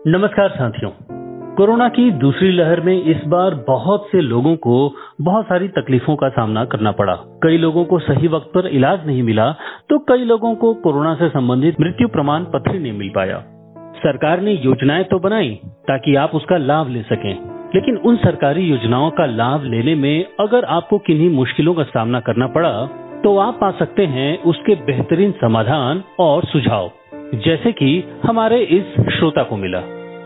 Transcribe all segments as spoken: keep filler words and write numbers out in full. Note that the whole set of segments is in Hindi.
नमस्कार साथियों। कोरोना की दूसरी लहर में इस बार बहुत से लोगों को बहुत सारी तकलीफों का सामना करना पड़ा। कई लोगों को सही वक्त पर इलाज नहीं मिला तो कई लोगों को कोरोना से संबंधित मृत्यु प्रमाण पत्र ही नहीं मिल पाया। सरकार ने योजनाएं तो बनाई ताकि आप उसका लाभ ले सकें, लेकिन उन सरकारी योजनाओं का लाभ लेने में अगर आपको किन्हीं मुश्किलों का सामना करना पड़ा तो आप पा सकते हैं उसके बेहतरीन समाधान और सुझाव, जैसे कि हमारे इस श्रोता को मिला।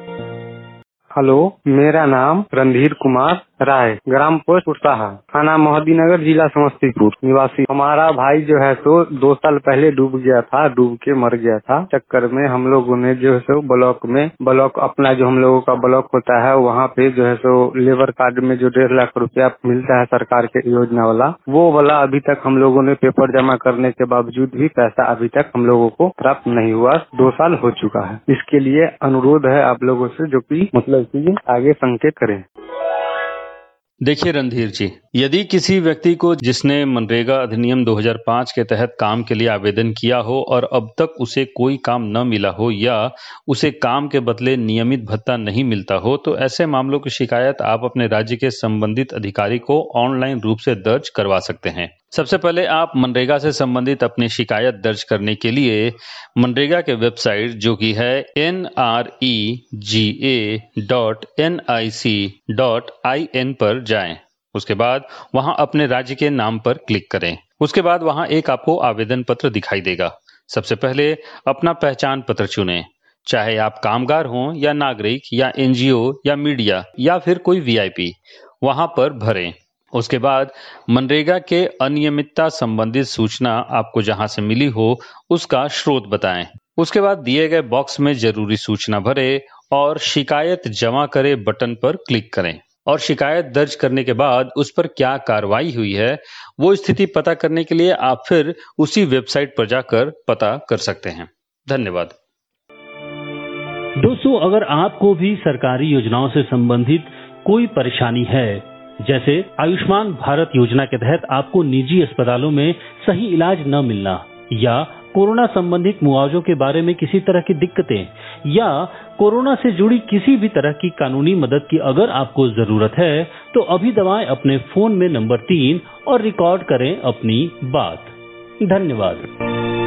हेलो, मेरा नाम रणधीर कुमार राय, ग्राम पोस्ट कुर्साहा, थाना मोहद्दीनगर, जिला समस्तीपुर निवासी। हमारा भाई जो है सो दो साल पहले डूब गया था, डूब के मर गया था। चक्कर में हम लोगों ने जो है सो ब्लॉक में ब्लॉक अपना जो हम लोगों का ब्लॉक होता है वहाँ पे जो है सो लेबर कार्ड में जो डेढ़ लाख रुपया मिलता है सरकार के योजना वाला, वो वाला अभी तक हम लोगों ने पेपर जमा करने के बावजूद भी पैसा अभी तक हम लोगों को प्राप्त नहीं हुआ। दो साल हो चुका है। इसके लिए अनुरोध है आप लोगों से, जो कि मतलब की आगे संकेत करें। देखिए रणधीर जी, यदि किसी व्यक्ति को जिसने मनरेगा अधिनियम दो हज़ार पाँच के तहत काम के लिए आवेदन किया हो और अब तक उसे कोई काम न मिला हो या उसे काम के बदले नियमित भत्ता नहीं मिलता हो, तो ऐसे मामलों की शिकायत आप अपने राज्य के संबंधित अधिकारी को ऑनलाइन रूप से दर्ज करवा सकते हैं। सबसे पहले आप मनरेगा से संबंधित अपनी शिकायत दर्ज करने के लिए मनरेगा के वेबसाइट जो कि है N R E G A dot N I C dot I N पर जाएं। उसके बाद वहां अपने राज्य के नाम पर क्लिक करें। उसके बाद वहां एक आपको आवेदन पत्र दिखाई देगा। सबसे पहले अपना पहचान पत्र चुनें, चाहे आप कामगार हों या नागरिक या एन जी ओ या मीडिया या फिर कोई वी आई पी, वहां पर भरें। उसके बाद मनरेगा के अनियमितता संबंधित सूचना आपको जहां से मिली हो उसका स्रोत बताएं। उसके बाद दिए गए बॉक्स में जरूरी सूचना भरें और शिकायत जमा करें बटन पर क्लिक करें और शिकायत दर्ज करने के बाद उस पर क्या कार्रवाई हुई है वो स्थिति पता करने के लिए आप फिर उसी वेबसाइट पर जाकर पता कर सकते हैं। धन्यवाद। दोस्तों, अगर आपको भी सरकारी योजनाओं से संबंधित कोई परेशानी है, जैसे आयुष्मान भारत योजना के तहत आपको निजी अस्पतालों में सही इलाज न मिलना या कोरोना संबंधित मुआवजों के बारे में किसी तरह की दिक्कतें या कोरोना से जुड़ी किसी भी तरह की कानूनी मदद की अगर आपको जरूरत है, तो अभी दबाएं अपने फोन में नंबर तीन और रिकॉर्ड करें अपनी बात। धन्यवाद।